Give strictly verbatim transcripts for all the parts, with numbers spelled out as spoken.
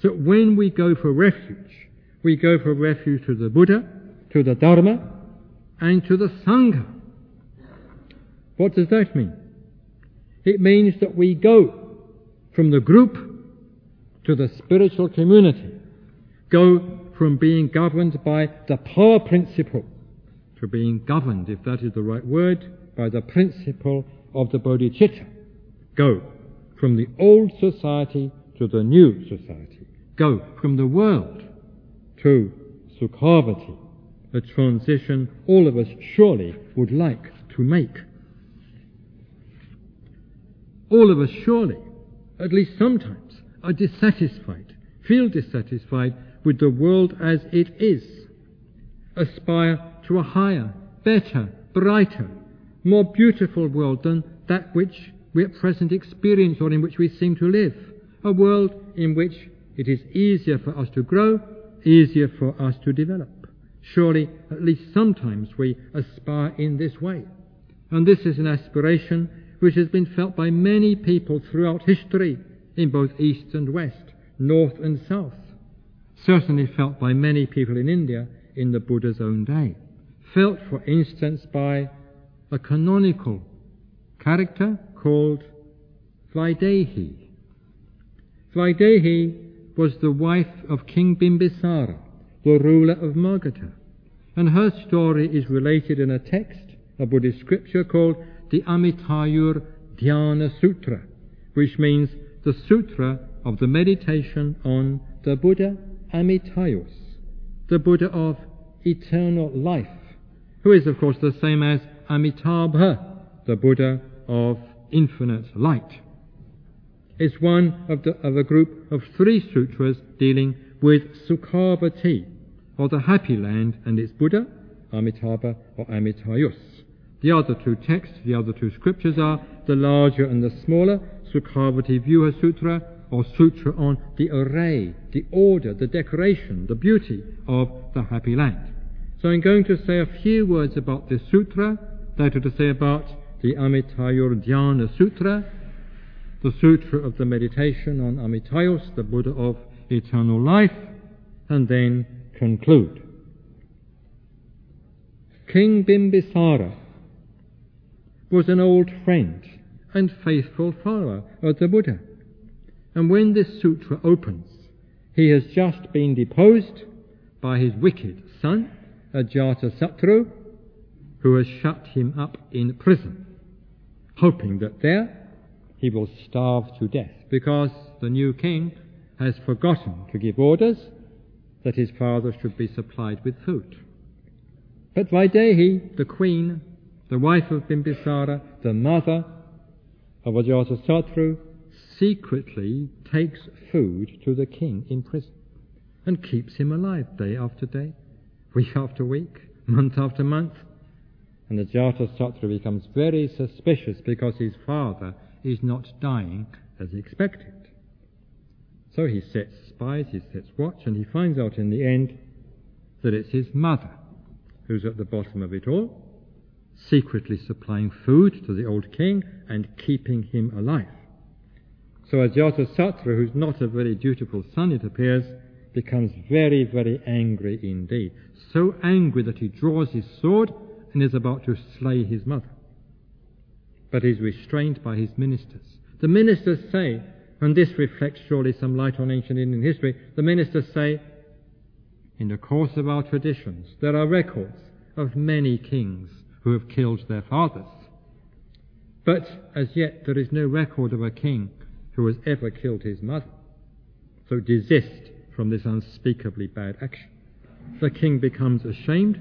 So when we go for refuge, we go for refuge to the Buddha, to the Dharma, and to the Sangha. What does that mean? It means that we go from the group to the spiritual community, go from being governed by the power principle to being governed, if that is the right word, by the principle of the bodhicitta. Go from the old society to the new society. Go from the world to Sukhavati, a transition all of us surely would like to make. All of us surely, at least sometimes, are dissatisfied, feel dissatisfied with the world as it is. Aspire to a higher, better, brighter, more beautiful world than that which we at present experience or in which we seem to live. A world in which it is easier for us to grow, easier for us to develop. Surely, at least sometimes we aspire in this way. And this is an aspiration which has been felt by many people throughout history, in both East and West, North and South. Certainly felt by many people in India in the Buddha's own day. Felt, for instance, by a canonical character called Vaidehi. Vaidehi was the wife of King Bimbisara, the ruler of Magadha, and her story is related in a text, a Buddhist scripture called the Amitayur Dhyana Sutra, which means the sutra of the meditation on the Buddha Amitayus, the Buddha of eternal life, who is of course the same as Amitabha, the Buddha of infinite light. It's one of, the, of a group of three sutras dealing with Sukhavati, or the happy land, and its Buddha, Amitabha or Amitayus. The other two texts, the other two scriptures are the larger and the smaller Sukhavati Vyuha Sutra, or Sutra on the array, the order, the decoration, the beauty of the happy land. So I'm going to say a few words about this sutra, that is to say about the Amitayur Dhyana Sutra, the Sutra of the meditation on Amitayus, the Buddha of eternal life, and then conclude. King Bimbisara was an old friend and faithful follower of the Buddha. And when this sutra opens, he has just been deposed by his wicked son, Ajatasattu, who has shut him up in prison, hoping that there he will starve to death, because the new king has forgotten to give orders that his father should be supplied with food. But Vaidehi, the queen, the wife of Bimbisara, the mother of Ajatasattu, secretly takes food to the king in prison and keeps him alive day after day, week after week, month after month. And Ajatasattu becomes very suspicious because his father is not dying as expected. So he sets spies, he sets watch, and he finds out in the end that it's his mother who's at the bottom of it all, secretly supplying food to the old king and keeping him alive. So Ajatasattu, who's not a very dutiful son, it appears, becomes very, very angry indeed. So angry that he draws his sword and is about to slay his mother. But he's restrained by his ministers. The ministers say, and this reflects surely some light on ancient Indian history, the ministers say, in the course of our traditions, there are records of many kings who have killed their fathers. But as yet there is no record of a king who has ever killed his mother. So desist from this unspeakably bad action. The king becomes ashamed.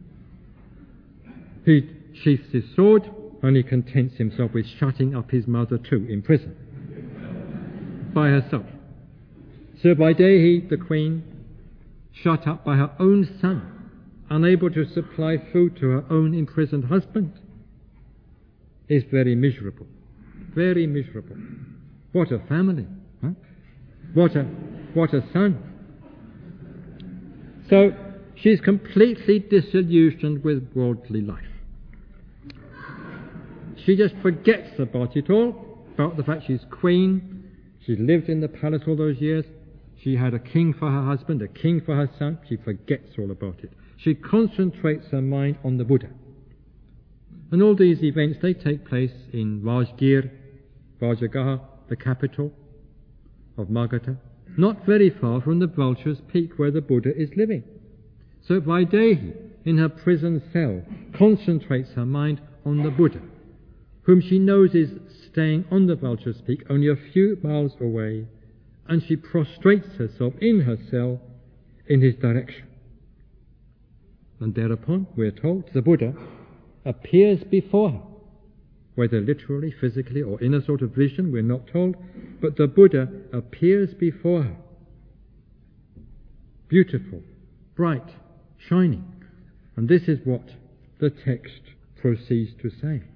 He sheaths his sword, and he contents himself with shutting up his mother too in prison by herself. So Vaidehi, the queen, shut up by her own son, unable to supply food to her own imprisoned husband, is very miserable. Very miserable. What a family. Huh? What a what a son. So she's completely disillusioned with worldly life. She just forgets about it all, about the fact she's queen, she's lived in the palace all those years, She had a king for her husband, a king for her son. She forgets all about it. She concentrates her mind on the Buddha. And all these events, they take place in Rajgir, Rajagaha, the capital of Magadha, not very far from the Vulture's Peak where the Buddha is living. So Vaidehi, in her prison cell, concentrates her mind on the Buddha, whom she knows is staying on the Vulture's Peak only a few miles away, and she prostrates herself in her cell in his direction. And thereupon, we are told, the Buddha appears before her, whether literally, physically, or in a sort of vision, we're not told, but the Buddha appears before her, beautiful, bright, shining. And this is what the text proceeds to say.